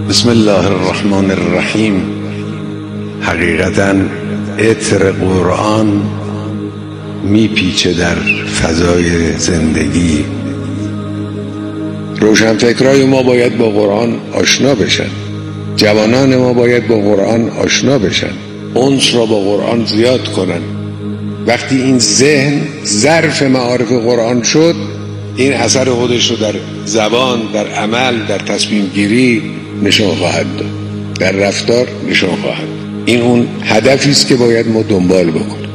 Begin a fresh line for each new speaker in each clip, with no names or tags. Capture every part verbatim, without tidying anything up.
بسم الله الرحمن الرحیم. حقیقتاً عطر قرآن میپیچه در فضای زندگی. روشنفکرای ما باید با قرآن آشنا بشن، جوانان ما باید با قرآن آشنا بشن، انس را با قرآن زیاد کنن. وقتی این ذهن ظرف معارف قرآن شد، این اثر خودش رو در زبان، در عمل، در تصمیم گیری نشان خواهد داد، در رفتار نشان خواهد داد. این اون هدفی است که باید ما دنبال بکنیم.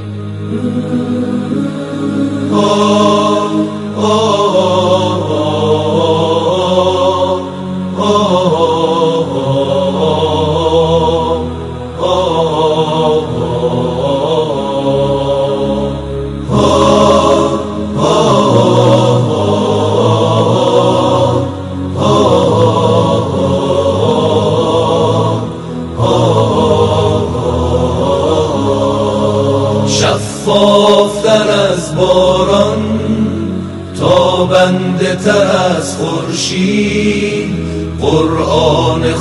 شفافتر از باران، تابنده تر از خورشید، قرآن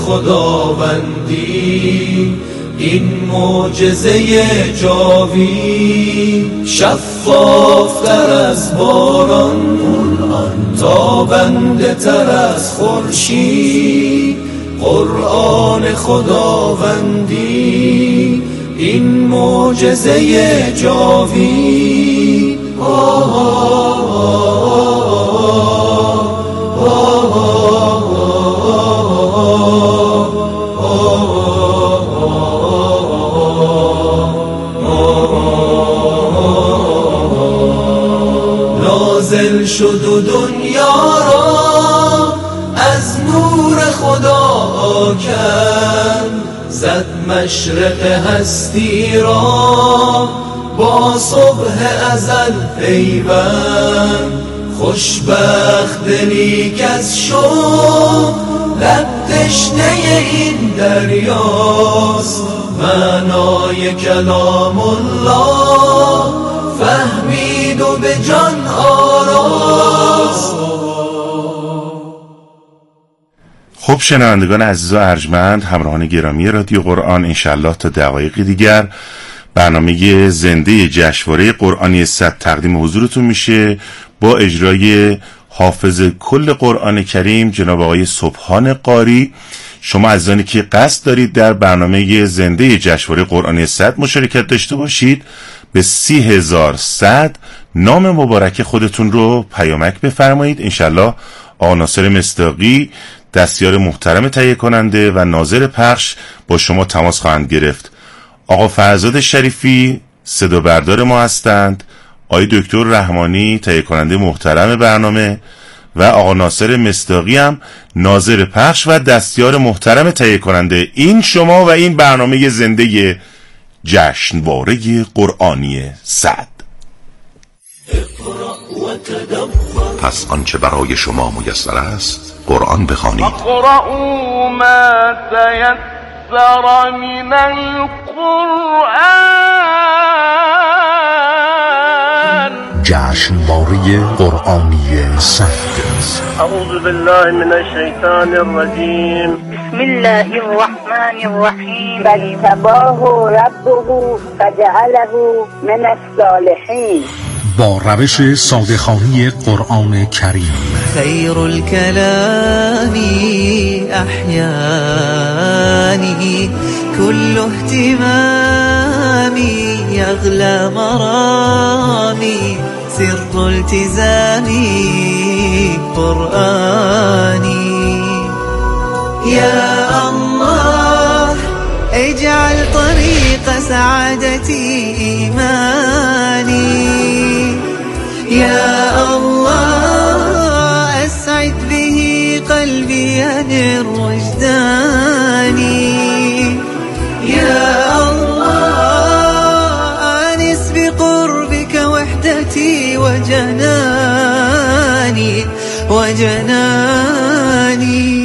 خداوندی این معجزه جاوید. شفافتر از باران، تابنده تر از خورشید، قرآن خداوندی این معجزه جاوید. آه آه آه نازل شد و دنیا را از نور خدا کرد، زد مشرق هستی را با صبح ازل پیوند. خوشبخت دلی کز شد لب تشنه این دریاست، معنای کلام الله فهمید و به جان آراست.
خب شنوندگان عزیز و ارجمند، همراهان گرامی رادیو قرآن، انشالله تا دقایق دیگر برنامه زنده جشنواره قرآنی صد تقدیم حضورتون میشه با اجرای حافظ کل قرآن کریم جناب آقای سبحان قاری. شما عزیزانی که قصد دارید در برنامه زنده جشنواره قرآنی صد مشارکت داشته باشید، به سی هزار صد نام مبارک خودتون رو پیامک بفرمایید. انشالله آقا ناصر مصداقی، دستیار محترم تهیه کننده و ناظر پخش، با شما تماس خواهند گرفت. آقا فرزاد شریفی صدا بردار ما هستند، آقای دکتر رحمانی تهیه کننده محترم برنامه و آقا ناصر مصداقی هم ناظر پخش و دستیار محترم تهیه کننده. این شما و این برنامه زنده جشنواره قرآنی صد.
پس آنچه برای شما میسر است قرآن بخوانید.
اقرأوا ما تيسر من القرآن.
جشنواره قرآنی صد.
اعوذ بالله من الشیطان الرجیم.
بسم الله الرحمن الرحیم. بل تباه ربه فجعله من الصالحین.
با روش ساده‌خوانی قرآن کریم.
خیر الكلام احیانی كل اهتمامی یغلی مرامی سر التزامی قرآنی. یا الله اجعل طریق سعادتی ایمانی. يا الله أسعد به قلبي أنر وجداني. يا الله آنس بقربك وحدتي وجناني وجناني.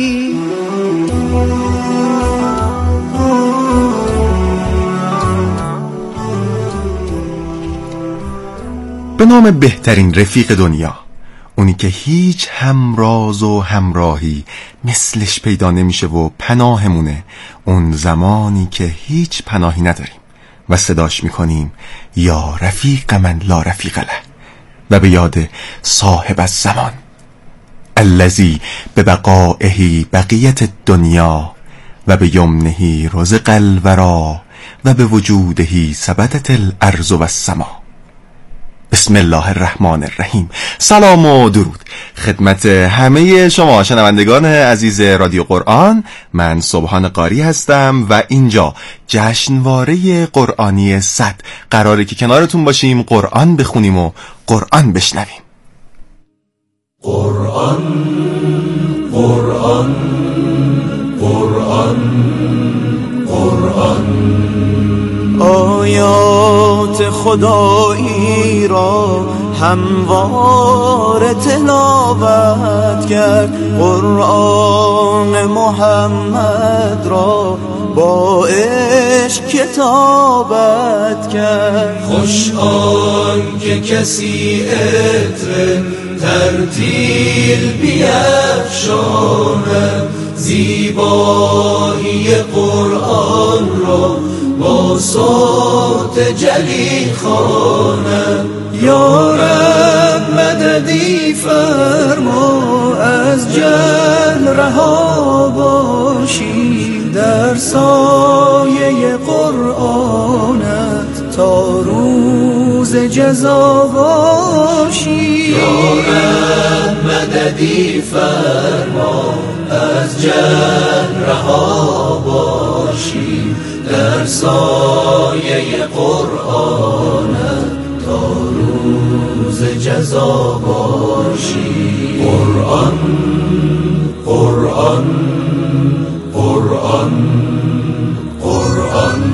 به نام بهترین رفیق دنیا، اونی که هیچ همراز و همراهی مثلش پیدا نمیشه و پناهمونه، اون زمانی که هیچ پناهی نداریم و صداش میکنیم یا رفیق من لا رفیق له، و به یاد صاحب الزمان الذی به بقائه بقیت الدنیا و به یمنه رزق الورا و به وجوده ثبتت الارض و السما. بسم الله الرحمن الرحیم. سلام و درود خدمت همه شما شنوندگان عزیز رادیو قرآن. من سبحان قاری هستم و اینجا جشنواره قرآنی صد، قراره که کنارتون باشیم، قرآن بخونیم و قرآن بشنویم.
قرآن قرآن قرآن قرآن آیات خدایی را هموار تلاوت کرد، قرآن محمد را با عشق کتابت کرد. خوش آن که کسی عطر ترتیل بیفشاند، زیبایی قرآن را با صوت جلی خواند. یا رب مددی فرما، از جهل رها باشیم، در سایه قرآنت تا روز جزا باشیم. یا رب مددی فرما، از جهل رها باشیم، در سایه قرآنت تا روز جزا باشی. قرآن قرآن قرآن قرآن.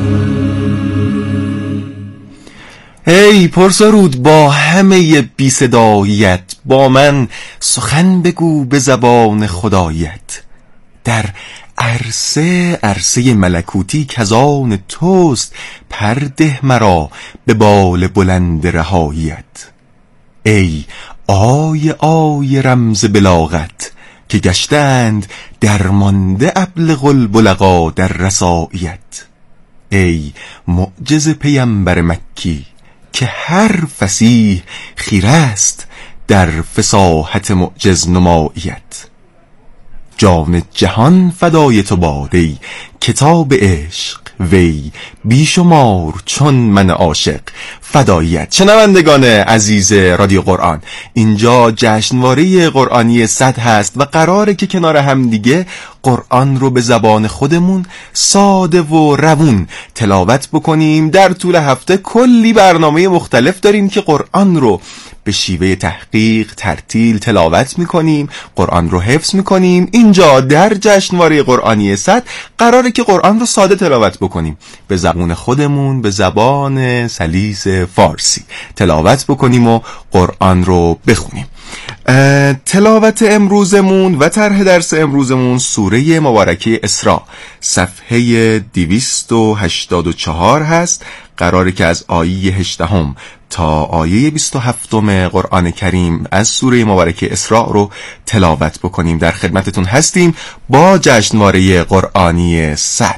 ای پرسرود با همه بی صدایت، با من سخن بگو به زبان خدایت. در عرصه عرصه ملکوتی کزان توست، پرده مرا به بال بلند رهایت. ای آی آی رمز بلاغت، که گشتند درمانده ابلغ البلغا در رسایت. ای معجز پیمبر مکی، که هر فصیح خیره است در فصاحت معجز نمایت. جان جهان فدای تو باد، ای کتاب عشق وی بیشمار چون من عاشق فدایت. شنوندگان عزیز رادیو قرآن، اینجا جشنواره قرآنی صد هست و قراره که کنار هم دیگه قرآن رو به زبان خودمون ساده و روون تلاوت بکنیم. در طول هفته کلی برنامه مختلف داریم که قرآن رو به شیوه تحقیق ترتیل تلاوت میکنیم، قرآن رو حفظ میکنیم. اینجا در جشنواره قرآنی صد قراره که قرآن رو ساده تلاوت بکنیم، به زبان خودمون، به زبان سلیس فارسی تلاوت بکنیم و قرآن رو بخونیم. تلاوت امروزمون و طرح درس امروزمون سوره مبارکه اسراء صفحه دویست و هشتاد و چهار هست. قراره که از آیه هجدهم تا آیه بیست و هفتم قرآن کریم از سوره مبارکه اسراء رو تلاوت بکنیم. در خدمتتون هستیم با جشنواره قرآنی صد.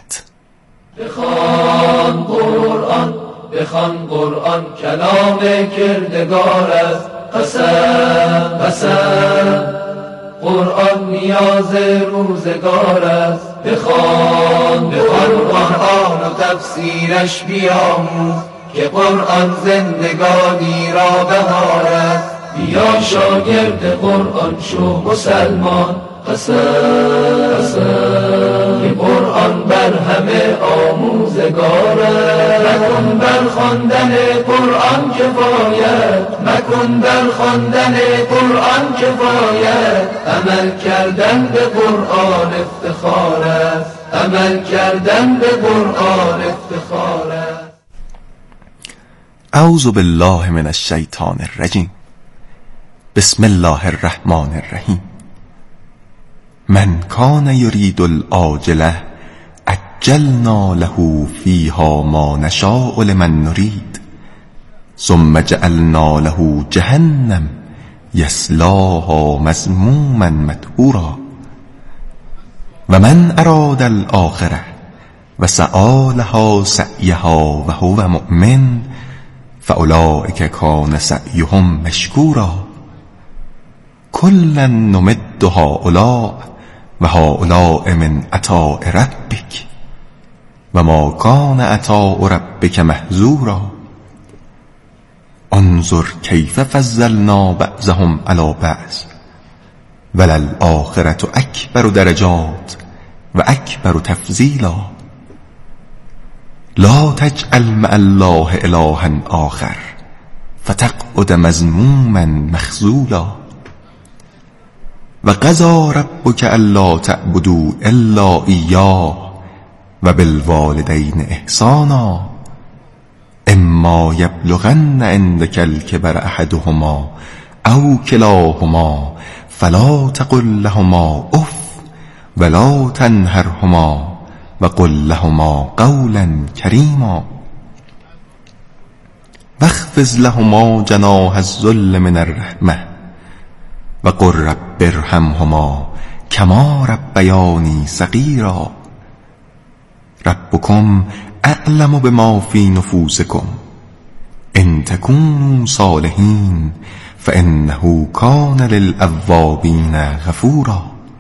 بخوان قرآن بخوان قرآن، کلام کردگار است. قسم قسم قرآن نیاز روزگار است. بخوان بخوان قرآن و تفسیرش بیاموز، که قرآن زندگانی را بهار است. بیا شاگرد قرآن شو مسلمان. قسم قسم که قرآن بر همه آموزگار است. مکن بر خواندن قرآن کفایت، مکن بر خواندن قرآن کفایت. عمل کردن به قرآن افتخار است، عمل کردن به قرآن افتخار است.
اعوذ بالله من الشیطان الرجیم. بسم الله الرحمن الرحیم. من کان یرید العاجله عجلنا له فیها ما نشاء لمن نرید ثم جعلنا له جهنم یصلاها مذموما مدحورا و من اراد الاخره و سعی لها سعیها و هو مؤمن فاولئک کان سعیهم مشکورا کلا نمد هؤلاء و هؤلاء من عطاء ربک و ما کان عطاء ربک محظورا انظر کیف فضلنا بعضهم علی بعض وللآخرة اکبر درجات و اکبر تفضیلا لا تجعل مع الله الها آخر فتقعد مذموما مخذولا و قضى ربک الا تعبدوا الا ایاه و بالوالدین احسانا اما یبلغن عندک الکبر احدهما او کلاهما فلا تقل لهما اف ولا تنهرهما و قل لهما قولا کریما واخفض لهما جناح الذل من الرحمة و قل رب ارحمهما کما ربیانی صغیرا ربکم اعلم بما فی نفوسکم ان تکونوا صالحین فانه کان للأوابین غفورا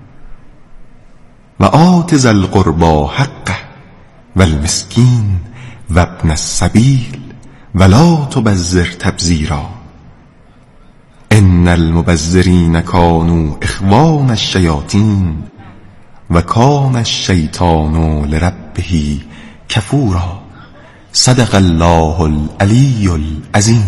و آت ذا القربى حقه والمسکین و ابن السبیل ولا تبذر تبذیرا ان المبذرین کانوا اخوان الشیاطین و کان الشیطان لربه کفورا صدق الله العلی العظیم.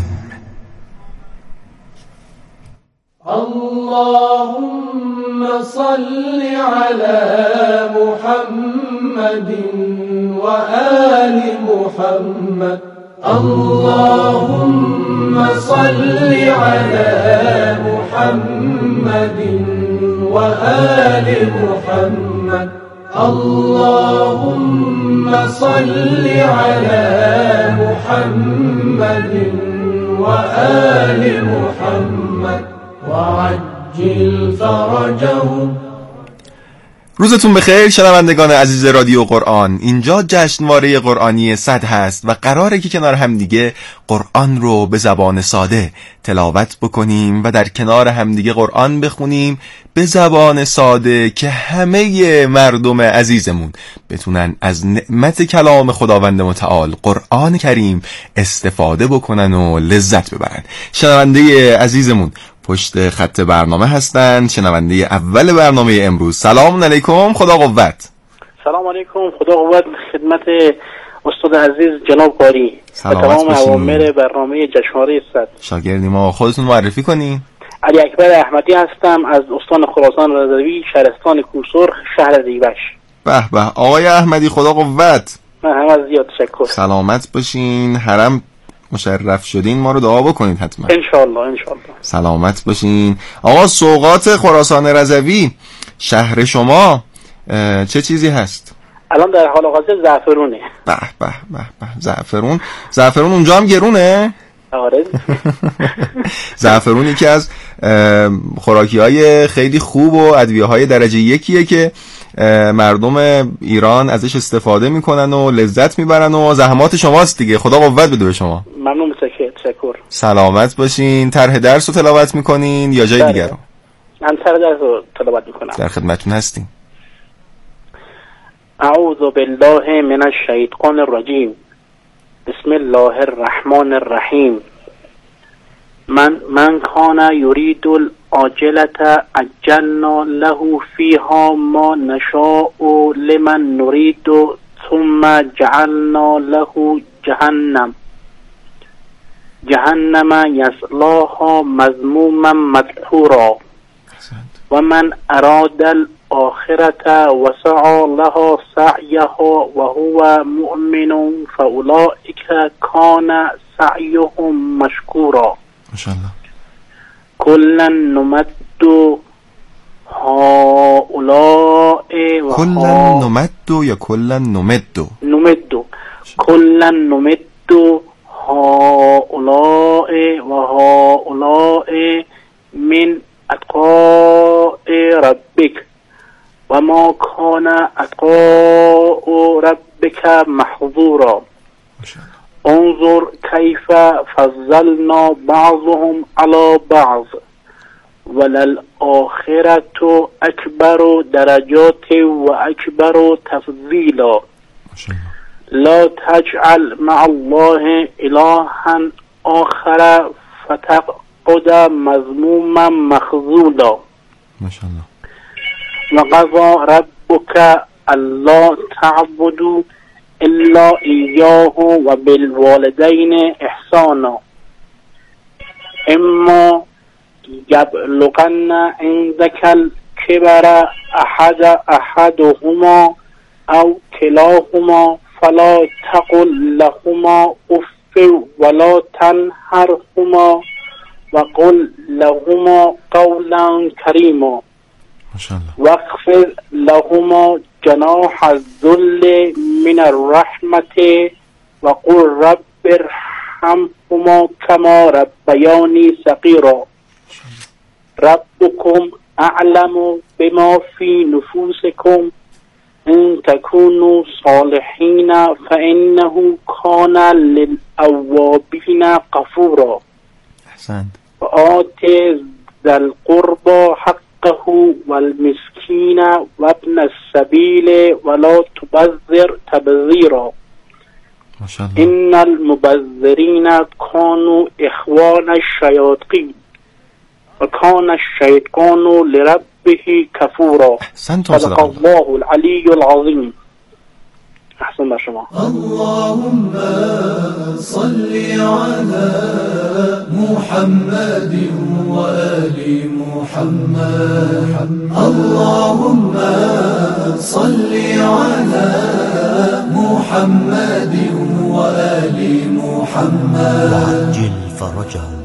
اللهم صل على محمد وآل محمد اللهم صل على محمد وآل محمد اللهم صل على محمد وآل محمد وعجل فرجهم.
روزتون بخیر شنوندگان عزیز رادیو قرآن. اینجا جشنواره قرآنی صد هست و قراره که کنار همدیگه قرآن رو به زبان ساده تلاوت بکنیم و در کنار همدیگه قرآن بخونیم به زبان ساده که همه مردم عزیزمون بتونن از نعمت کلام خداوند متعال قرآن کریم استفاده بکنن و لذت ببرن. شنونده عزیزمون پشت خط برنامه هستند، شنونده اول برنامه امروز. سلام علیکم، خدا قوت.
سلام علیکم، خدا قوت. خدمت استاد عزیز جناب قاری و تمام عوامل برنامه جشنواره صد.
شاگردی ما. خودتون معرفی کنین.
علی اکبر احمدی هستم از استان خراسان رضوی، شهرستان کوسرخ، شهر ریوش.
به به آقای احمدی، خدا قوت.
من هم از زیاد تشکر.
سلامت باشین، حرم مشرف شدین، ما رو دعا بکنید حتما.
انشالله انشالله.
سلامت باشین. آقا سوغات خراسان رضوی شهر شما چه چیزی هست؟
الان در حال حاضر زعفرونه.
به به به به زعفرون. زعفرون اونجا هم گرونه؟
آره.
زعفرون یکی از خوراکی‌های خیلی خوب و ادویه‌های درجه یکیه که مردم ایران ازش استفاده میکنن و لذت میبرن و زحمات شماست دیگه. خدا قوت بده به شما.
ممنون، تشکر.
سلامت باشین. طرح درس رو تلاوت میکنین یا جای دیگر رو؟
من طرح درس رو تلاوت میکنم.
در خدمتتون هستیم.
اعوذ بالله من الشیطان الرجیم. بسم الله الرحمن الرحیم. من من کان یرید العاجلة عجلنا له فیها ما نشاء لمن نرید ثم جعلنا له جهنم جهنم یصلاها مذموما مدحورا و من اراد الآخرة و سعی لها سعیها و هو مؤمن فاولئک کان سعیهم مشکورا.
ماشاءالله.
کلا نمد هؤلاء و
کلا نمد یا کلا نمد
نمد کلا نمد هؤلاء و هؤلاء من وما کان عطاء ربک محظورا انظر کیف فضلنا بعضهم علی بعض وللآخرة اکبر درجات و اکبر تفضیلا لا تجعل مع الله الها آخر فتقعد مذموما مخذولا
ماشاءالله.
وقضى ربك الا تعبدوا الا اياه وبالوالدين احسانا اما يبلغن عندك الكبر احد احدهما او كلاهما فلا تقل لهما اف ولا تنهرهما وقل لهما قولا كريما واخفض لهما جناح الذل من الرحمة وقل رب ارحمهما كما ربياني صغيرا ربكم اعلم بما في نفوسكم ان تكونوا صالحين فانه كان للأوابين غفورا
احسنت.
وآت ذا القربى حقه والمسكين وابن السبيل ولا تبذر تبذيرا ان المبذرين كانوا اخوان الشياطين وكان الشيطان لربه كفورا صدق الله العلي العظيم. احسن بر شما.
اللهم صل على محمد وآل محمد اللهم صل على محمد وآل محمد وعجل فرجهم.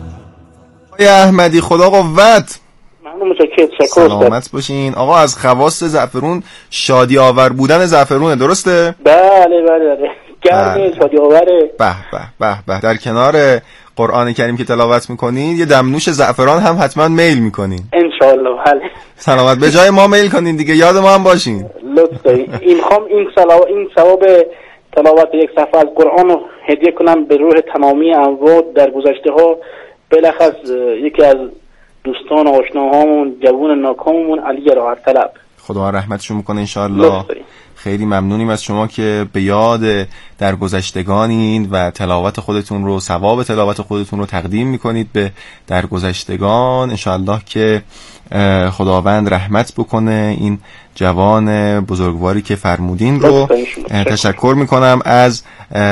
یا احمدی خدا قوت.
متشکرم.
سلامت باشین. آقا از خواص زعفرون شادی آور بودن زعفرونه، درسته؟
بله بله بله. گرم شادی آوره.
به به به به. در کنار قرآن کریم که تلاوت میکنین یه دمنوش زعفران هم حتما میل میکنین
ان شاء الله. بله.
سلامت. به جای ما میل کنین دیگه، یاد ما هم باشین.
لطفا این خام این ثواب این ثواب تلاوت یک صفحه از قرآن رو هدیه کنم به روح تمامی اموات در گذشته ها، بلخص یکی از دوستان و آشناهامون جوون ناکاممون علی راحت طلب.
خدا رحمتشون میکنه انشاءالله. خیلی ممنونیم از شما که به یاد درگذشتگانین و تلاوت خودتون رو، ثواب تلاوت خودتون رو تقدیم میکنید به درگذشتگان. انشاءالله که خداوند رحمت بکنه این جوان بزرگواری که فرمودین رو. تشکر میکنم از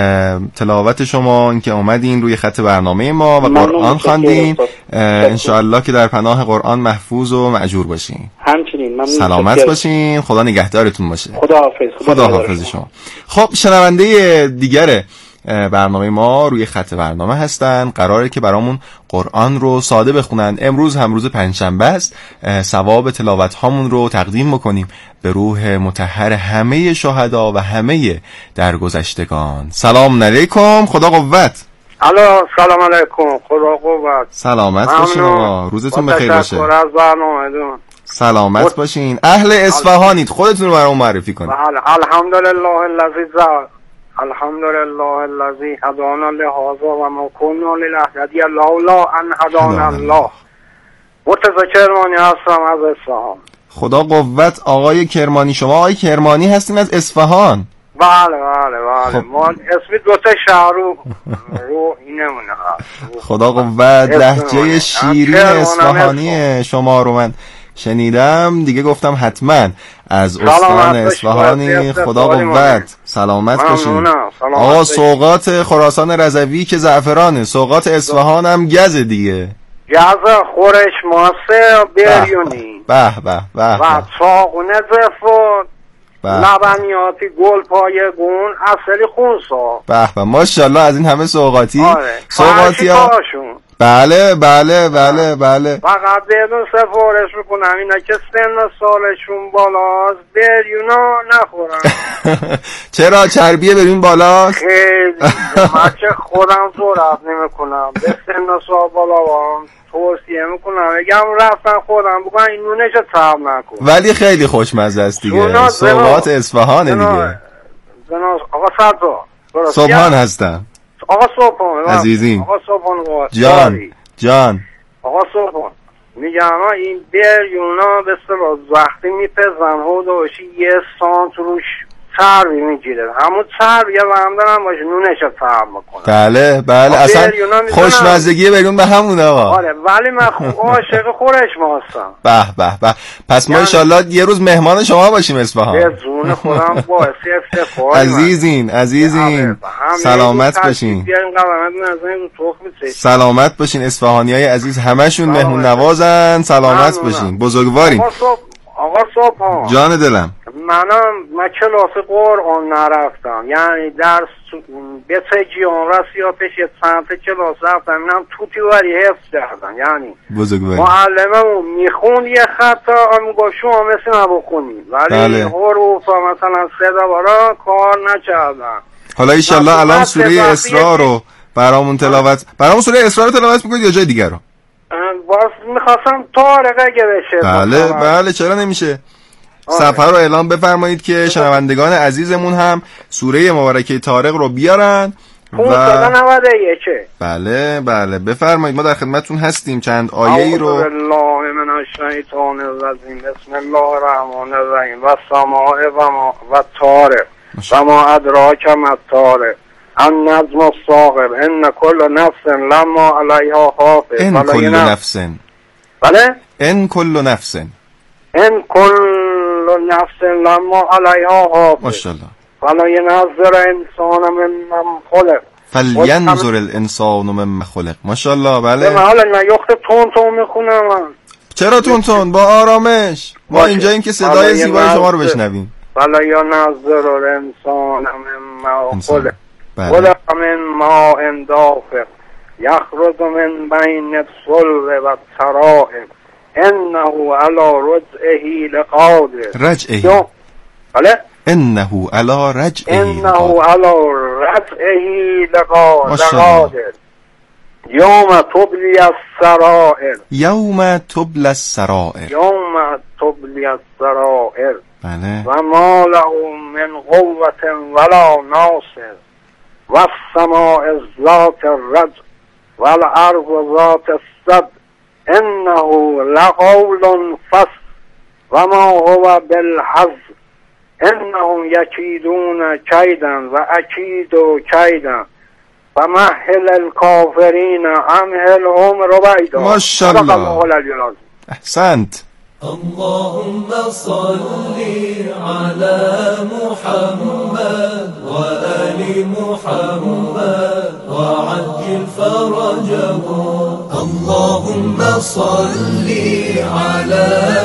تلاوت شما، اینکه اومدین روی خط برنامه ما و قرآن خواندین. انشاءالله که در پناه قرآن محفوظ و مأجور باشین.
همچنین.
سلامت باشین. خدا نگهدارتون باشه.
خدا حافظ.
خدا حافظ شما. خب شنونده دیگر برنامه ما روی خط برنامه هستن. قراره که برامون قرآن رو ساده بخونن. امروز هم روز پنجشنبه است. ثواب تلاوت هامون رو تقدیم میکنیم به روح مطهر همه شهدا و همه درگذشتگان. سلام علیکم. خدا قوت.
الو سلام علیکم. خدا قوت.
سلامت باشین آقا. روزتون بخیر باشه.
تشکر از برنامه‌تون.
سلامت باشین. اهل اصفهانید، خودتون رو برام معرفی کنید.
بله. الحمدلله الذی زاد الحمدلله الذی هدانا لهذا و ما كنا لنهتدی لولا ان هدانا الله. مرتضی کرمانی هستم از اصفهان.
خدا قوت آقای کرمانی. شما آقای کرمانی هستین از اصفهان؟
بله بله بله. خب. ما اسمی دو تا شهر رو رو اینمونه.
خدا قوت. لهجه شیرین اصفهانی شما رو من شنیدم دیگه، گفتم حتما از استان اصفهانی. خدا قوت. سلامت باشین. آقا سوغات خراسان رضوی که زعفرانه، سوغات اصفهان هم گزه دیگه.
گز خورش ماسه بریونی
به به به
و چاقونه زفت لبنیاتی گل پایه گون اصلی خونسا.
به به ماشاءالله از این همه سوغاتی.
آره.
سوغاتی ها بله بله بله بله.
فقط بدون سفارش میکنم اینا که سن سالشون بالاست بریونا نخورم.
چرا چربیه بریم بالا؟
خیلی من چه خودم صورت نمیکنم به سن سال بالا هم توصیه میکنم بگم رفتن خودم بگن این نونش تاب نکن.
ولی خیلی خوشمزه است دیگه. صبحات اصفهانه دیگه.
جناز آقا صدرا
صبحان هستم.
آقا صبحان
عزیزیم.
آقا صبحان
جان جان
آقا صبحان میگم این بریونا به اصطلاح وقتی میپزن هودوشی یه سانت روش چربی میگیره، همون چربی یه هم دارم باشه نونش ترم میکنه.
بله بله اصلا خوشمزگی برون به همون آقا.
آره ولی من عاشق خورش هستم.
به به به. پس ما انشالله یه روز مهمان شما باشیم اصفهان.
به جون خودم باعث افتخار.
عزیزین عزیزین سلامت باشین. سلامت باشین اصفهانیای عزیز همشون مهمون نوازن. سلامت باشین بزرگوارین.
آقا صبح
جان دلم
منم من کلاس قرآن نرفتم، یعنی درس به تجیان رسیاتش یه چند کلاس رفتم اینم توتی وری حفظ کردم، یعنی
بزرگواری
معلممون میخوند یه خطا میگو شما مثل ما بخونید ولی
بله.
حروف مثلا صدا برا کار نکردم.
حالا ایشالله الان سوره اسراء رو برامون تلاوت برامون سوره اسراء رو تلاوت میکنید یا جای دیگر رو؟
باز میخواستم طارق اگه بشه.
بله بله چرا نمیشه. صفحه رو اعلام بفرمایید که شنوندگان عزیزمون هم سوره مبارکه طارق رو بیارن
و نود و یک.
بله بله بفرمایید ما در خدمتتون هستیم. چند آیه ای رو
اعوذ بالله من الشیطان الرجیم بسم الله الرحمن الرحیم و سماء و ما و طارق و ما ادراک ما الطارق النجم الثاقب ان کل نفس لما علیها حافظ.
ان کل نفس
بله
ان کل نفس
ان کل نفس لما علیها حافظ
ماشاءالله.
فلا ینظر انسان ممن خلق
فلینظر الانسان ممن خلق. ماشاءالله. بله
حالا من یخت تون تون میخونم.
چرا تون تون؟ با آرامش. ما اینجا این که صدای زیبای شما رو بشنویم.
فلا ینظر الانسان ممن خلق خلق من ماء دافق یخرج من بین الصلب و الترائب انه علی رجعه لقادر.
رجعه
بله
انه علی رجعه
انه علی رجعه لقادر یوم تبلی السرائر
یوم تبلی السرائر
یوم تبلی السرائر
بله
و ما له من قوة ولا ناصر و السماء ذات الرجع و الارض ذات الصدع انه لقول فصل و ما هو بالحزن انهم یکیدون کیدا و اکید کیدا و مهل الکافرین امهلهم رویدا.
ماشاءالله احسنت.
اللهم صل على محمد وآل محمد وعجل فرجهم. اللهم صل على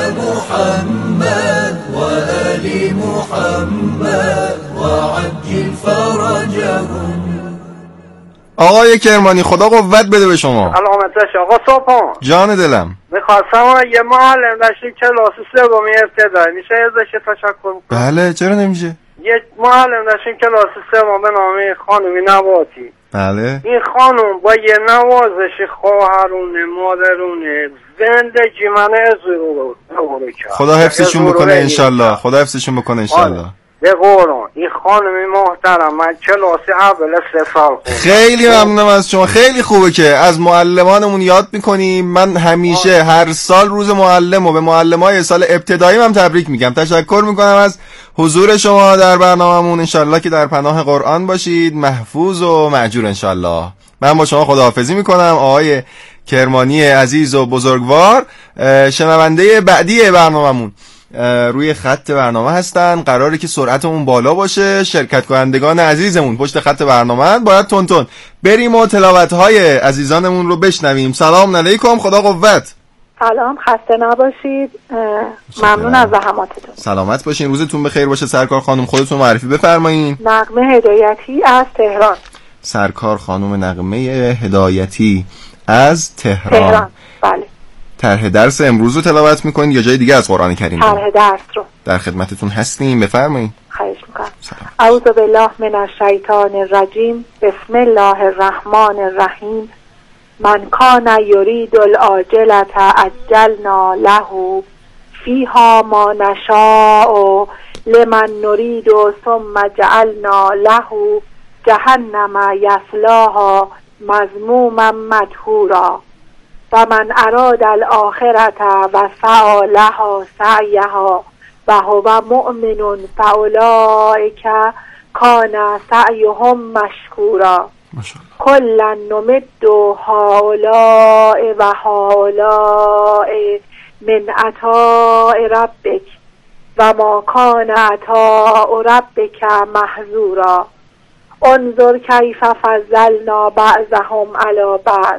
محمد وآل محمد وعجل فرجهم.
آقای کرمانی خدا قوت بده به شما.
سلامتش آقا صبحان.
جان دلم
میخواستم یه معلم داشتیم کلاس سومی ابتدایی میشه ازش تشکر کنم؟
بله چرا نمیشه.
یه معلم داشتیم کلاس سوم به نام خانمی نواتی.
بله
این خانم با یه نوازش خواهرونه مادرونه زندگی من ازرو کرد.
خدا حفظشون بکنه انشالله. خدا حفظشون بکنه انشالله.
به قرآن این خانمی محترم من کلاس اول سه سال خوندم.
خیلی ممنونم از شما. خیلی خوبه که از معلمانمون یاد میکنیم. من همیشه آه. هر سال روز معلم و به معلمای سال ابتدایی هم تبریک میگم. تشکر میکنم از حضور شما در برنامه‌مون. انشالله که در پناه قرآن باشید محفوظ و مأجور انشالله. من با شما خداحافظی میکنم آقای کرمانی عزیز و بزرگوار. شنونده بعدی برنامه‌مون روی خط برنامه هستن. قراره که سرعتمون بالا باشه. شرکت کنندگان عزیزمون پشت خط برنامه باید تون تون بریم و تلاوت‌های عزیزانمون رو بشنویم. سلام علیکم. خدا قوت.
سلام خسته نباشید. ممنون از زحماتتون.
سلامت باشین. روزتون بخیر باشه. سرکار خانم خودتون معرفی بفرمایین.
نغمه هدایتی از تهران.
سرکار خانم نغمه هدایتی از تهران.
تهران بله.
طرح درس امروز رو تلاوت میکنید یا جای دیگه از قرآن کریم؟
طرح درس رو.
در خدمتتون هستیم، بفرمایید.
خواهش میکنم. اعوذ بالله من الشیطان الرجیم. بسم الله الرحمن الرحیم. من کان یرید العاجلة عجلنا له فیها ما نشاء لمن نرید ثم جعلنا له جهنم یصلاها مذموما مدحورا و من اراد الاخرة و سعی لها سعیها و هو مؤمن فاولئک کان سعیهم مشکورا کلا نمد هؤلاء و هؤلاء من عطاء ربک و ما کان عطاء ربک محظورا انظر کیف فضلنا بعضهم علی بعض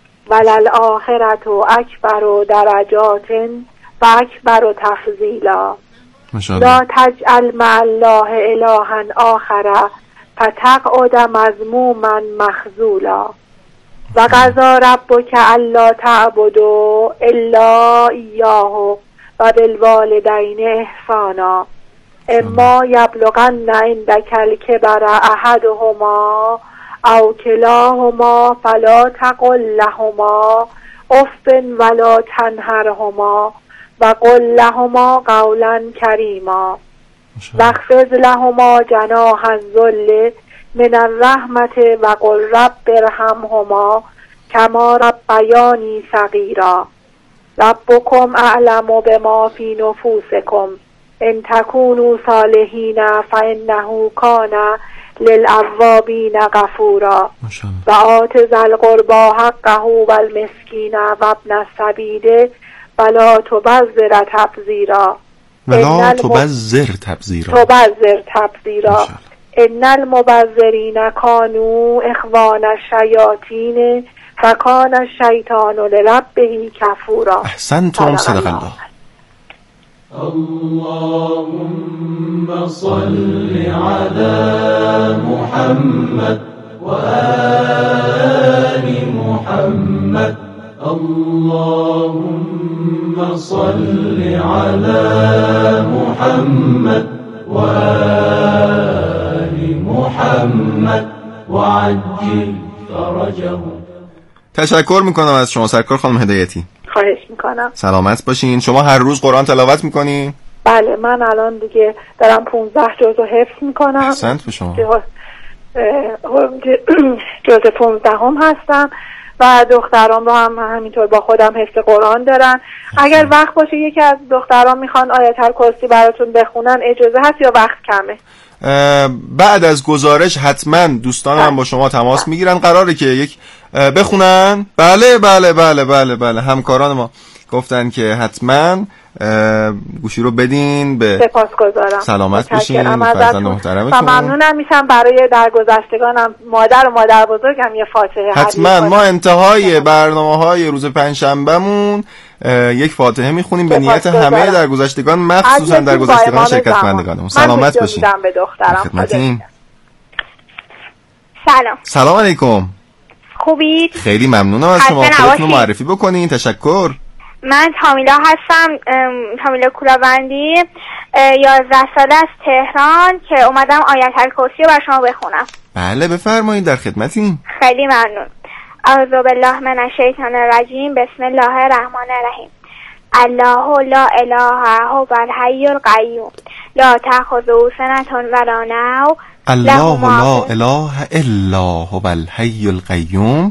وللآخرة اکبر درجات و اکبر تفضیلا لا تجعل مع الله الها آخر فتقعد مذموما مخذولا و قضا ربک الا تعبدوا الا ایاه و بالوالدین احسانا اما یبلغن عندک الکبر احدهما او کلاهما فلا تقل لهما اف ولا تنهرهما و قل لهما قولا کریما واخفض لهما جناح الذل من الرحمة و قل رب ارحمهما کما ربیانی صغیرا ربکم اعلم بما فی نفوسکم ان تکونوا صالحین فانه کان للأوابین غفورا و آت ذی القربى حقه والمسکین و ابن السبیل ولا تبذر تبذیرا
ولا تبذر تبذیرا
تبذر تبذیرا ان المبذرین کانوا اخوان الشیاطین و کان الشیطان لربه کفورا.
احسنتم، صدق الله.
اللهم صل على محمد وآل محمد اللهم صل على محمد وآل محمد وعجل فرجه.
تشکر میکنم از شما سرکار خانم هدایتی.
خواهش میکنم.
سلامت باشین. شما هر روز قرآن تلاوت میکنین؟
بله، من الان دیگه دارم پونزده جزو حفظ میکنم.
احسنت به شما.
جزو پونزده هم هستم و دخترام رو هم همینطور با خودم حفظ قرآن دارن. اگر وقت باشه یکی از دخترام میخوان آیت الکرسی براتون بخونن اجازه هست یا وقت کمه؟
بعد از گزارش حتما دوستان هم با شما تماس میگیرن. قراره که یک بخونن؟ بله بله بله بله بله همکاران ما گفتن که حتما گوشی رو بدین به.
سپاسگزارم.
سلامت باشین فرزند محترمتون.
و ممنونم میشم برای درگذشتگانم مادر و مادر بزرگم یه فاتحه
حتما. ما انتهای برنامه‌های روز پنجشنبهمون یک فاتحه میخونیم به نیت همه درگذشتگان، مخصوصا درگذشتگان شرکتمندگانمون. سلامت باشین.
من به دخترم
سلام.
سلام علیکم.
خوبید؟
خیلی ممنونم از شما. خودتون معرفی بکنین. تشکر.
من تامیلا هستم، تامیلا کولاوندی، یازده ساله از تهران که اومدم آیت الکرسی رو بر شما بخونم.
بله بفرمایید، در خدمتیم.
خیلی ممنون. اعوذ بالله من الشیطان الرجیم. بسم الله الرحمن الرحیم. الله لا اله هو الحی القیوم لا تأخذه سنة ولا نوم
الله لا اله الا هو الحی القیوم